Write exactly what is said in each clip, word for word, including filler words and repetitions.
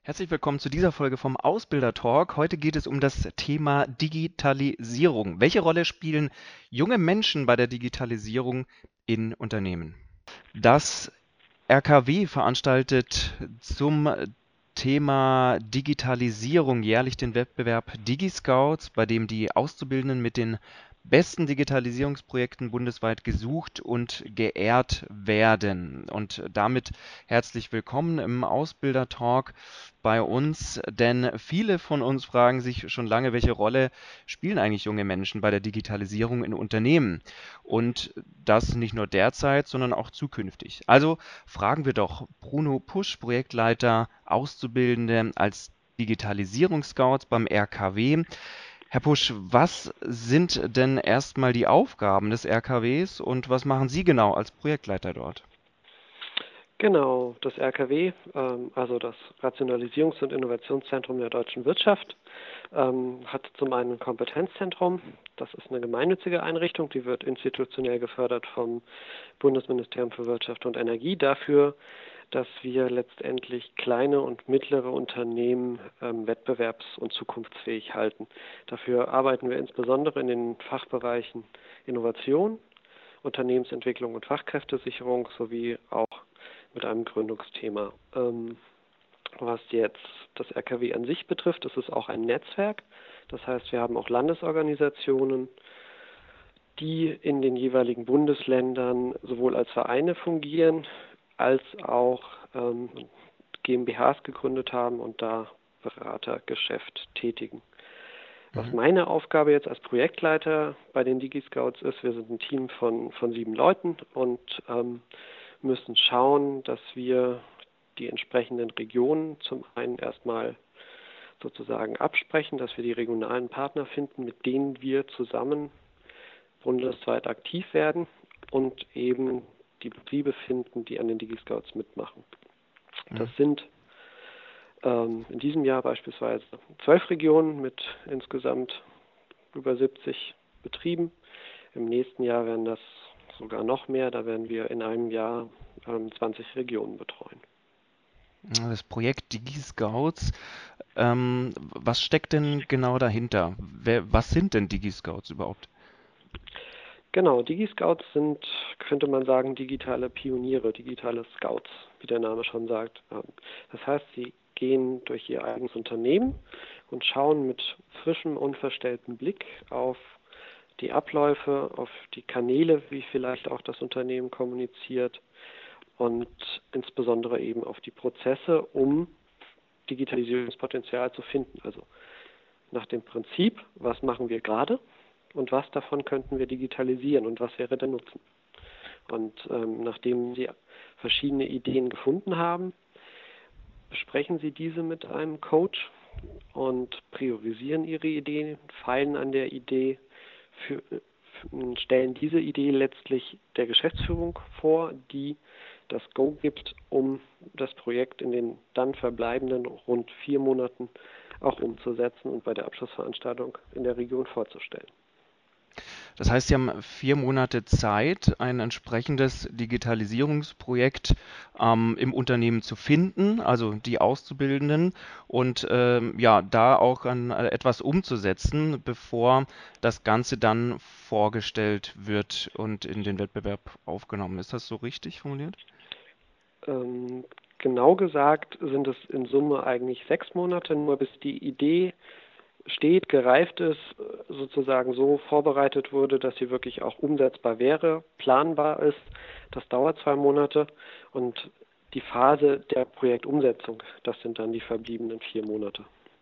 Herzlich willkommen zu dieser Folge vom Ausbilder Talk. Heute geht es um das Thema Digitalisierung. Welche Rolle spielen junge Menschen bei der Digitalisierung in Unternehmen? Das R K W veranstaltet zum Thema Digitalisierung jährlich den Wettbewerb DigiScouts, bei dem die Auszubildenden mit den besten Digitalisierungsprojekten bundesweit gesucht und geehrt werden. Und damit herzlich willkommen im Ausbilder-Talk bei uns, denn viele von uns fragen sich schon lange, welche Rolle spielen eigentlich junge Menschen bei der Digitalisierung in Unternehmen? Und das nicht nur derzeit, sondern auch zukünftig. Also fragen wir doch Bruno Pusch, Projektleiter Auszubildende als Digitalisierungsscouts beim R K W. Herr Pusch, was sind denn erstmal die Aufgaben des R K Ws und was machen Sie genau als Projektleiter dort? Genau, das R K W, ähm, also das Rationalisierungs- und Innovationszentrum der deutschen Wirtschaft, ähm, hat zum einen ein Kompetenzzentrum. Das ist eine gemeinnützige Einrichtung, die wird institutionell gefördert vom Bundesministerium für Wirtschaft und Energie dafür, dass wir letztendlich kleine und mittlere Unternehmen ähm, wettbewerbs- und zukunftsfähig halten. Dafür arbeiten wir insbesondere in den Fachbereichen Innovation, Unternehmensentwicklung und Fachkräftesicherung sowie auch mit einem Gründungsthema. Ähm, was jetzt das R K W an sich betrifft, ist es auch ein Netzwerk. Das heißt, wir haben auch Landesorganisationen, die in den jeweiligen Bundesländern sowohl als Vereine fungieren, als auch ähm, GmbHs gegründet haben und da Beratergeschäft tätigen. Was Mhm. meine Aufgabe jetzt als Projektleiter bei den DigiScouts ist, wir sind ein Team von, von sieben Leuten und ähm, müssen schauen, dass wir die entsprechenden Regionen zum einen erstmal sozusagen absprechen, dass wir die regionalen Partner finden, mit denen wir zusammen bundesweit aktiv werden und eben die Betriebe finden, die an den DigiScouts mitmachen. Das Mhm. sind ähm, in diesem Jahr beispielsweise zwölf Regionen mit insgesamt über siebzig Betrieben. Im nächsten Jahr werden das sogar noch mehr. Da werden wir in einem Jahr ähm, zwanzig Regionen betreuen. Das Projekt DigiScouts, ähm, was steckt denn genau dahinter? Wer, was sind denn DigiScouts überhaupt? Genau, DigiScouts sind, könnte man sagen, digitale Pioniere, digitale Scouts, wie der Name schon sagt. Ähm, Das heißt, sie gehen durch ihr eigenes Unternehmen und schauen mit frischem, unverstelltem Blick auf die Abläufe, auf die Kanäle, wie vielleicht auch das Unternehmen kommuniziert und insbesondere eben auf die Prozesse, um Digitalisierungspotenzial zu finden. Also nach dem Prinzip, was machen wir gerade und was davon könnten wir digitalisieren und was wäre der Nutzen. Und ähm, nachdem Sie verschiedene Ideen gefunden haben, besprechen Sie diese mit einem Coach und priorisieren Ihre Ideen, feilen an der Idee, für, für, stellen diese Idee letztlich der Geschäftsführung vor, die das Go gibt, um das Projekt in den dann verbleibenden rund vier Monaten auch umzusetzen und bei der Abschlussveranstaltung in der Region vorzustellen. Das heißt, Sie haben vier Monate Zeit, ein entsprechendes Digitalisierungsprojekt ähm, im Unternehmen zu finden, also die Auszubildenden, und ähm, ja, da auch an äh, etwas umzusetzen, bevor das Ganze dann vorgestellt wird und in den Wettbewerb aufgenommen. Ist das so richtig formuliert? Ähm, genau gesagt sind es in Summe eigentlich sechs Monate, nur bis die Idee steht, gereift ist, sozusagen so vorbereitet wurde, dass sie wirklich auch umsetzbar wäre, planbar ist. Das dauert zwei Monate und die Phase der Projektumsetzung, das sind dann die verbliebenen vier Monate.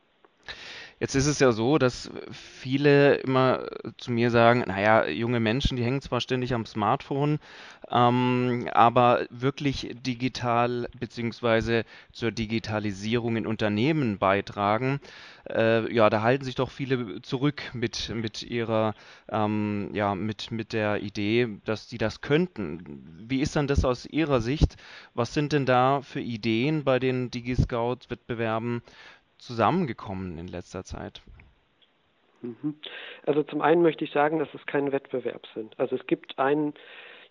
Jetzt ist es ja so, dass viele immer zu mir sagen, naja, junge Menschen, die hängen zwar ständig am Smartphone, ähm, aber wirklich digital beziehungsweise zur Digitalisierung in Unternehmen beitragen, äh, ja, da halten sich doch viele zurück mit, mit ihrer, ähm, ja, mit, mit der Idee, dass die das könnten. Wie ist dann das aus Ihrer Sicht? Was sind denn da für Ideen bei den DigiScout-Wettbewerben zusammengekommen in letzter Zeit? Mhm. Also zum einen möchte ich sagen, dass es kein Wettbewerb sind. Also es gibt einen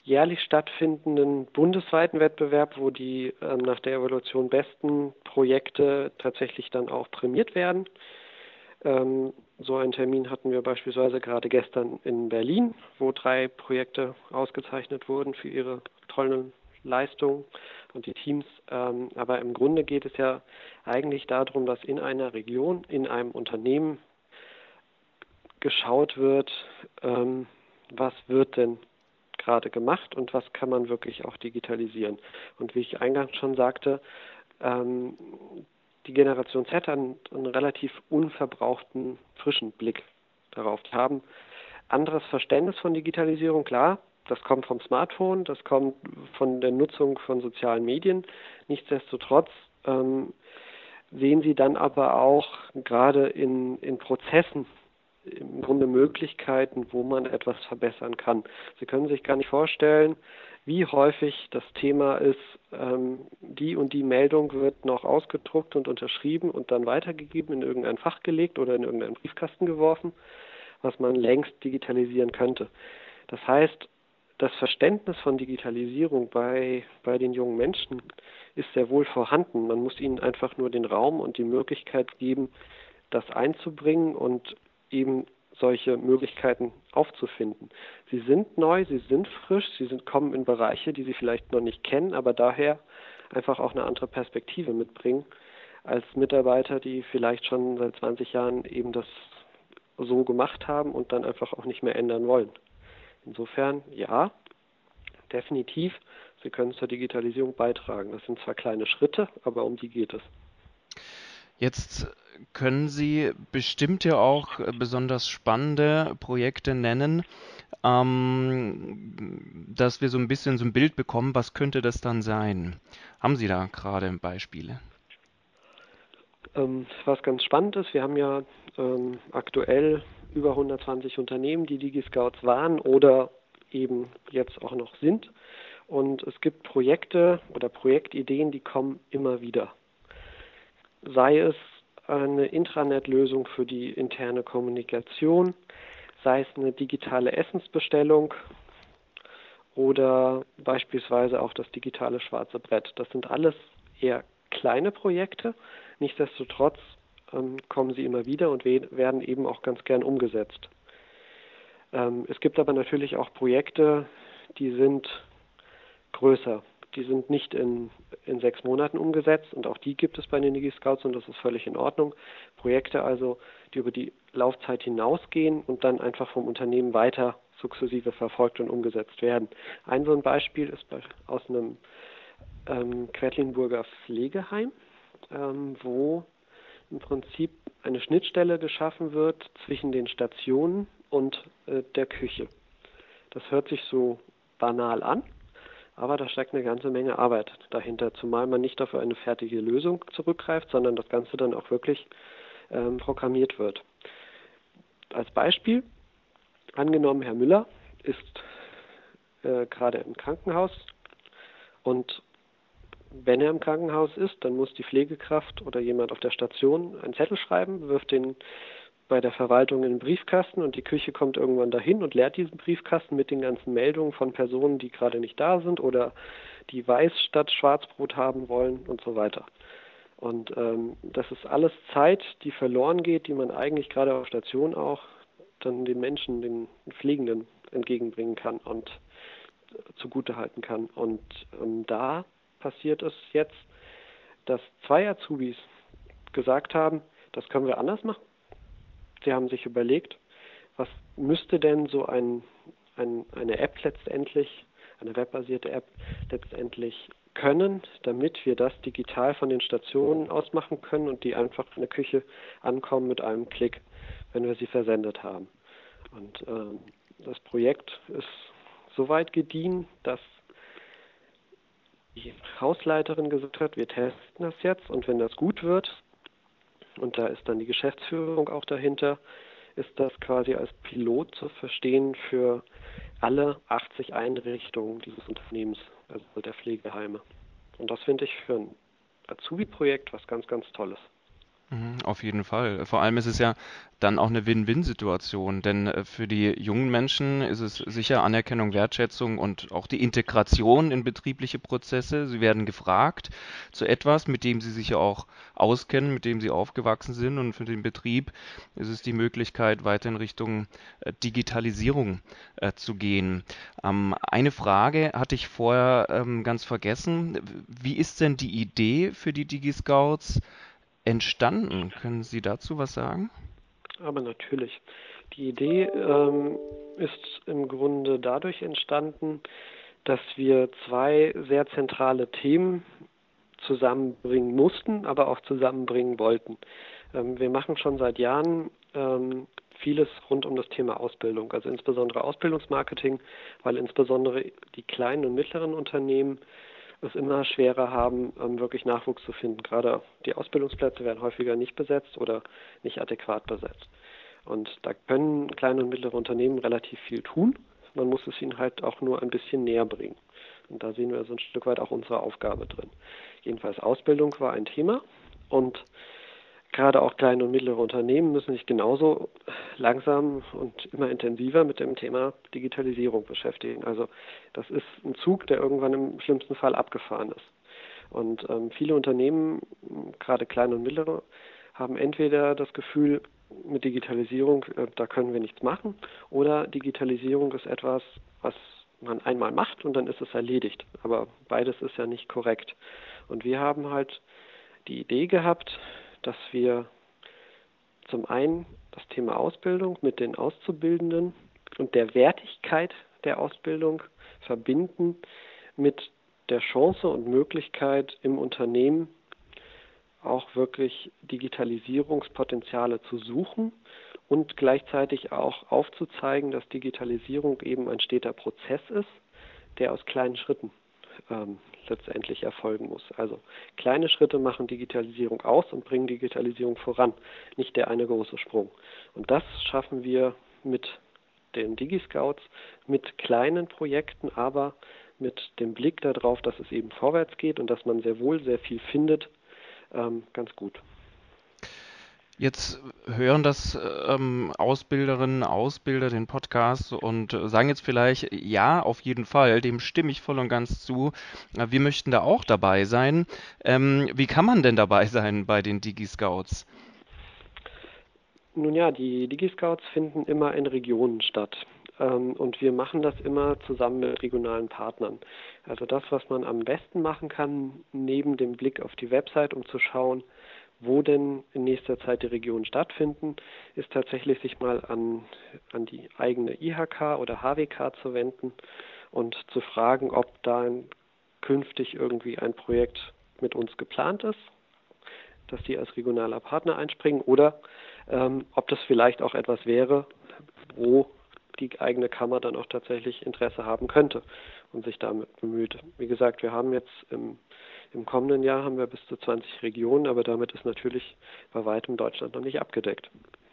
jährlich stattfindenden bundesweiten Wettbewerb, wo die äh, nach der Evaluation besten Projekte tatsächlich dann auch prämiert werden. Ähm, so einen Termin hatten wir beispielsweise gerade gestern in Berlin, wo drei Projekte ausgezeichnet wurden für ihre tollen Leistungen und die Teams. Ähm, aber im Grunde geht es ja eigentlich darum, dass in einer Region, in einem Unternehmen geschaut wird, ähm, was wird denn gerade gemacht und was kann man wirklich auch digitalisieren. Und wie ich eingangs schon sagte, ähm, die Generation Z hat einen, einen relativ unverbrauchten, frischen Blick darauf. Die haben anderes Verständnis von Digitalisierung, klar, das kommt vom Smartphone, das kommt von der Nutzung von sozialen Medien. Nichtsdestotrotz ähm, sehen sie dann aber auch gerade in, in Prozessen im Grunde Möglichkeiten, wo man etwas verbessern kann. Sie können sich gar nicht vorstellen, wie häufig das Thema ist, ähm, die und die Meldung wird noch ausgedruckt und unterschrieben und dann weitergegeben, in irgendein Fach gelegt oder in irgendeinen Briefkasten geworfen, was man längst digitalisieren könnte. Das heißt, das Verständnis von Digitalisierung bei, bei den jungen Menschen ist sehr wohl vorhanden. Man muss ihnen einfach nur den Raum und die Möglichkeit geben, das einzubringen und eben solche Möglichkeiten aufzufinden. Sie sind neu, sie sind frisch, sie sind, kommen in Bereiche, die sie vielleicht noch nicht kennen, aber daher einfach auch eine andere Perspektive mitbringen als Mitarbeiter, die vielleicht schon seit zwanzig Jahren eben das so gemacht haben und dann einfach auch nicht mehr ändern wollen. Insofern, ja, definitiv, sie können zur Digitalisierung beitragen. Das sind zwar kleine Schritte, aber um die geht es. Jetzt können Sie bestimmt ja auch äh, besonders spannende Projekte nennen, ähm, dass wir so ein bisschen so ein Bild bekommen, was könnte das dann sein? Haben Sie da gerade Beispiele? Ähm, was ganz spannend ist, wir haben ja ähm, aktuell über hundertzwanzig Unternehmen, die DigiScouts waren oder eben jetzt auch noch sind. Und es gibt Projekte oder Projektideen, die kommen immer wieder. Sei es eine Intranet-Lösung für die interne Kommunikation, sei es eine digitale Essensbestellung oder beispielsweise auch das digitale schwarze Brett. Das sind alles eher kleine Projekte. Nichtsdestotrotz ähm, kommen sie immer wieder und we- werden eben auch ganz gern umgesetzt. Ähm, es gibt aber natürlich auch Projekte, die sind größer. Die sind nicht in, in sechs Monaten umgesetzt und auch die gibt es bei den DigiScouts und das ist völlig in Ordnung. Projekte also, die über die Laufzeit hinausgehen und dann einfach vom Unternehmen weiter sukzessive verfolgt und umgesetzt werden. Ein so ein Beispiel ist bei, aus einem ähm, Quedlinburger Pflegeheim, ähm, wo im Prinzip eine Schnittstelle geschaffen wird zwischen den Stationen und äh, der Küche. Das hört sich so banal an, aber da steckt eine ganze Menge Arbeit dahinter, zumal man nicht auf eine fertige Lösung zurückgreift, sondern das Ganze dann auch wirklich ähm, programmiert wird. Als Beispiel, angenommen, Herr Müller ist äh, gerade im Krankenhaus und wenn er im Krankenhaus ist, dann muss die Pflegekraft oder jemand auf der Station einen Zettel schreiben, wirft den bei der Verwaltung in den Briefkasten und die Küche kommt irgendwann dahin und leert diesen Briefkasten mit den ganzen Meldungen von Personen, die gerade nicht da sind oder die Weiß statt Schwarzbrot haben wollen und so weiter. Und ähm, das ist alles Zeit, die verloren geht, die man eigentlich gerade auf Station auch dann den Menschen, den Pflegenden entgegenbringen kann und zugutehalten kann. Und ähm, da passiert es jetzt, dass zwei Azubis gesagt haben, das können wir anders machen. Sie haben sich überlegt, was müsste denn so ein, ein, eine App letztendlich, eine webbasierte App letztendlich können, damit wir das digital von den Stationen aus machen können und die einfach in der Küche ankommen mit einem Klick, wenn wir sie versendet haben. Und ähm, das Projekt ist so weit gediehen, dass die Hausleiterin gesagt hat, wir testen das jetzt und wenn das gut wird, und da ist dann die Geschäftsführung auch dahinter, ist das quasi als Pilot zu verstehen für alle achtzig Einrichtungen dieses Unternehmens, also der Pflegeheime. Und das finde ich für ein Azubi-Projekt was ganz, ganz Tolles. Mhm, auf jeden Fall. Vor allem ist es ja dann auch eine Win-Win-Situation, denn äh, für die jungen Menschen ist es sicher Anerkennung, Wertschätzung und auch die Integration in betriebliche Prozesse. Sie werden gefragt zu etwas, mit dem sie sich ja auch auskennen, mit dem sie aufgewachsen sind, und für den Betrieb ist es die Möglichkeit, weiter in Richtung äh, Digitalisierung äh, zu gehen. Ähm, eine Frage hatte ich vorher ähm, ganz vergessen. Wie ist denn die Idee für die DigiScouts entstanden? Können Sie dazu was sagen? Aber natürlich. Die Idee ähm, ist im Grunde dadurch entstanden, dass wir zwei sehr zentrale Themen zusammenbringen mussten, aber auch zusammenbringen wollten. Ähm, wir machen schon seit Jahren ähm, vieles rund um das Thema Ausbildung, also insbesondere Ausbildungsmarketing, weil insbesondere die kleinen und mittleren Unternehmen es immer schwerer haben, ähm, wirklich Nachwuchs zu finden. Gerade die Ausbildungsplätze werden häufiger nicht besetzt oder nicht adäquat besetzt. Und da können kleine und mittlere Unternehmen relativ viel tun. Man muss es ihnen halt auch nur ein bisschen näher bringen. Und da sehen wir so ein Stück weit auch unsere Aufgabe drin. Jedenfalls Ausbildung war ein Thema und gerade auch kleine und mittlere Unternehmen müssen sich genauso langsam und immer intensiver mit dem Thema Digitalisierung beschäftigen. Also das ist ein Zug, der irgendwann im schlimmsten Fall abgefahren ist. Und ähm, viele Unternehmen, gerade kleine und mittlere, haben entweder das Gefühl, mit Digitalisierung, äh, da können wir nichts machen, oder Digitalisierung ist etwas, was man einmal macht und dann ist es erledigt. Aber beides ist ja nicht korrekt. Und wir haben halt die Idee gehabt, dass wir zum einen das Thema Ausbildung mit den Auszubildenden und der Wertigkeit der Ausbildung verbinden mit der Chance und Möglichkeit im Unternehmen auch wirklich Digitalisierungspotenziale zu suchen und gleichzeitig auch aufzuzeigen, dass Digitalisierung eben ein steter Prozess ist, der aus kleinen Schritten ähm, letztendlich erfolgen muss. Also kleine Schritte machen Digitalisierung aus und bringen Digitalisierung voran, nicht der eine große Sprung. Und das schaffen wir mit den DigiScouts, mit kleinen Projekten, aber mit dem Blick darauf, dass es eben vorwärts geht und dass man sehr wohl sehr viel findet, ähm, ganz gut. Jetzt hören das ähm, Ausbilderinnen, Ausbilder den Podcast und äh, sagen jetzt vielleicht, ja, auf jeden Fall, dem stimme ich voll und ganz zu. Äh, Wir möchten da auch dabei sein. Ähm, wie kann man denn dabei sein bei den DigiScouts? Nun ja, die DigiScouts finden immer in Regionen statt. Ähm, und wir machen das immer zusammen mit regionalen Partnern. Also das, was man am besten machen kann, neben dem Blick auf die Website, um zu schauen, wo denn in nächster Zeit die Regionen stattfinden, ist tatsächlich sich mal an, an die eigene I H K oder H W K zu wenden und zu fragen, ob da ein, künftig irgendwie ein Projekt mit uns geplant ist, dass die als regionaler Partner einspringen oder ähm, ob das vielleicht auch etwas wäre, wo die eigene Kammer dann auch tatsächlich Interesse haben könnte und sich damit bemüht. Wie gesagt, wir haben jetzt im, im kommenden Jahr haben wir bis zu zwanzig Regionen, aber damit ist natürlich bei weitem Deutschland noch nicht abgedeckt.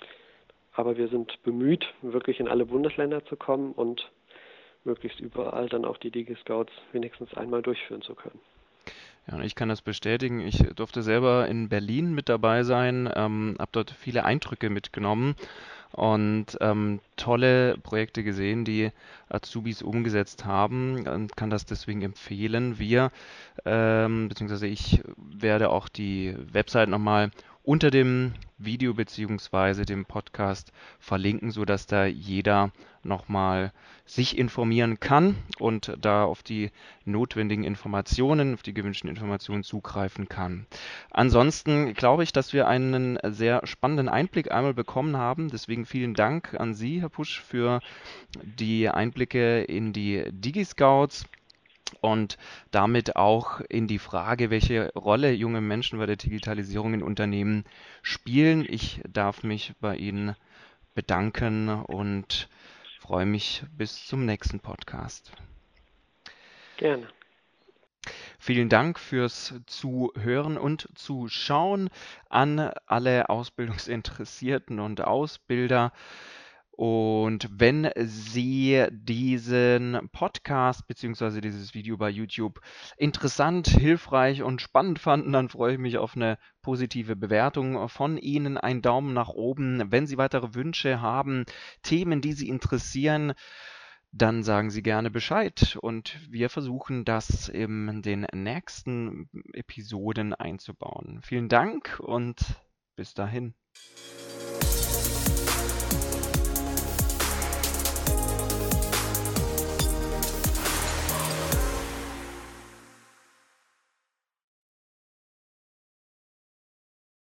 Aber wir sind bemüht, wirklich in alle Bundesländer zu kommen und möglichst überall dann auch die DigiScouts wenigstens einmal durchführen zu können. Ja, und ich kann das bestätigen. Ich durfte selber in Berlin mit dabei sein, ähm, habe dort viele Eindrücke mitgenommen und ähm, tolle Projekte gesehen, die Azubis umgesetzt haben, und kann das deswegen empfehlen. Wir, ähm, beziehungsweise ich werde auch die Website nochmal unter dem Video beziehungsweise dem Podcast verlinken, sodass da jeder nochmal sich informieren kann und da auf die notwendigen Informationen, auf die gewünschten Informationen zugreifen kann. Ansonsten glaube ich, dass wir einen sehr spannenden Einblick einmal bekommen haben. Deswegen vielen Dank an Sie, Herr Pusch, für die Einblicke in die DigiScouts und damit auch in die Frage, welche Rolle junge Menschen bei der Digitalisierung in Unternehmen spielen. Ich darf mich bei Ihnen bedanken und freue mich bis zum nächsten Podcast. Gerne. Vielen Dank fürs Zuhören und Zuschauen an alle Ausbildungsinteressierten und Ausbilder. Und wenn Sie diesen Podcast bzw. dieses Video bei YouTube interessant, hilfreich und spannend fanden, dann freue ich mich auf eine positive Bewertung von Ihnen, einen Daumen nach oben. Wenn Sie weitere Wünsche haben, Themen, die Sie interessieren, dann sagen Sie gerne Bescheid und wir versuchen das in den nächsten Episoden einzubauen. Vielen Dank und bis dahin.